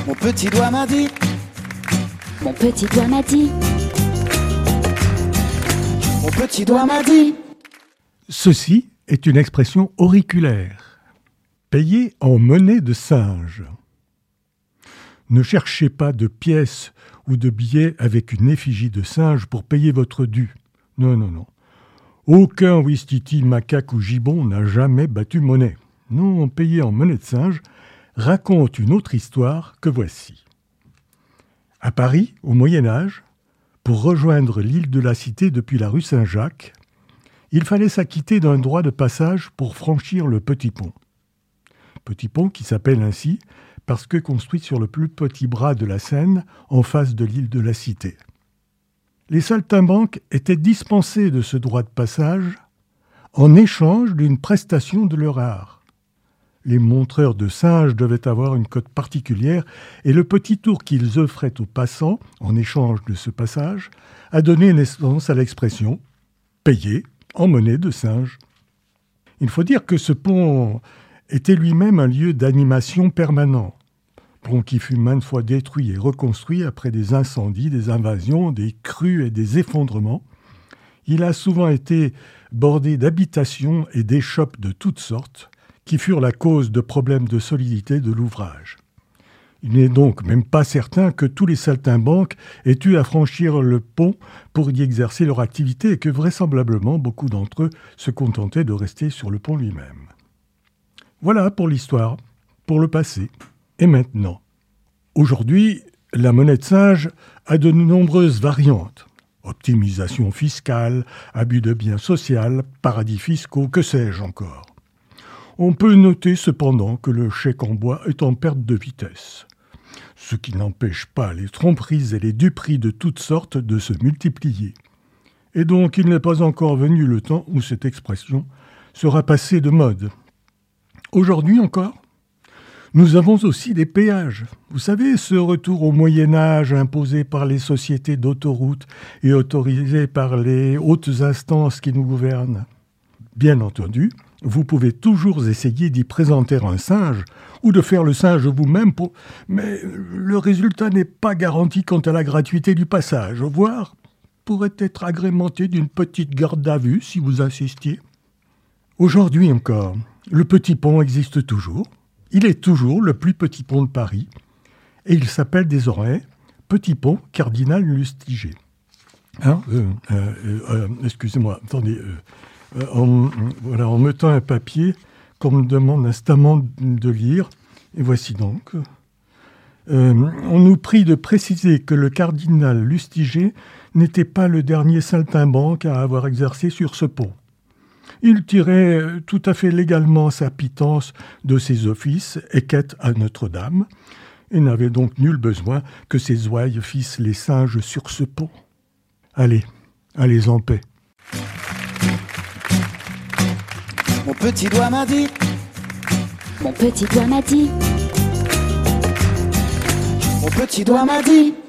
Mon petit doigt m'a dit. Mon petit doigt m'a dit. Mon petit doigt m'a dit. Ceci est une expression auriculaire. Payer en monnaie de singe. Ne cherchez pas de pièces ou de billets avec une effigie de singe pour payer votre dû. Non, non, non. Aucun ouistiti, macaque ou gibbon n'a jamais battu monnaie. Non, payer en monnaie de singe raconte une autre histoire que voici. À Paris, au Moyen-Âge, pour rejoindre l'île de la Cité depuis la rue Saint-Jacques, il fallait s'acquitter d'un droit de passage pour franchir le Petit Pont. Petit Pont qui s'appelle ainsi parce que construit sur le plus petit bras de la Seine en face de l'île de la Cité. Les saltimbanques étaient dispensés de ce droit de passage en échange d'une prestation de leur art. Les montreurs de singes devaient avoir une cote particulière et le petit tour qu'ils offraient aux passants, en échange de ce passage, a donné naissance à l'expression « payer en monnaie de singe ». Il faut dire que ce pont était lui-même un lieu d'animation permanent. Pont qui fut maintes fois détruit et reconstruit après des incendies, des invasions, des crues et des effondrements. Il a souvent été bordé d'habitations et d'échoppes de toutes sortes, qui furent la cause de problèmes de solidité de l'ouvrage. Il n'est donc même pas certain que tous les saltimbanques aient eu à franchir le pont pour y exercer leur activité et que vraisemblablement beaucoup d'entre eux se contentaient de rester sur le pont lui-même. Voilà pour l'histoire, pour le passé. Et maintenant, aujourd'hui, la monnaie de singe a de nombreuses variantes. Optimisation fiscale, abus de biens sociaux, paradis fiscaux, que sais-je encore. On peut noter cependant que le chèque en bois est en perte de vitesse, ce qui n'empêche pas les tromperies et les duperies de toutes sortes de se multiplier. Et donc il n'est pas encore venu le temps où cette expression sera passée de mode. Aujourd'hui encore, nous avons aussi des péages. Vous savez, ce retour au Moyen-Âge imposé par les sociétés d'autoroutes et autorisé par les hautes instances qui nous gouvernent. Bien entendu, vous pouvez toujours essayer d'y présenter un singe ou de faire le singe vous-même, mais le résultat n'est pas garanti quant à la gratuité du passage, voire pourrait être agrémenté d'une petite garde à vue si vous insistiez. Aujourd'hui encore, le Petit Pont existe toujours. Il est toujours le plus petit pont de Paris et il s'appelle désormais Petit Pont Cardinal Lustiger. Excusez-moi, attendez. En mettant un papier qu'on me demande instamment de lire. Et voici donc. On nous prie de préciser que le cardinal Lustiger n'était pas le dernier saltimbanque à avoir exercé sur ce pont. Il tirait tout à fait légalement sa pitance de ses offices et quête à Notre-Dame, et n'avait donc nul besoin que ses ouailles fissent les singes sur ce pont. Allez en paix. Mon petit doigt m'a dit. Mon petit doigt m'a dit. Mon petit doigt m'a dit.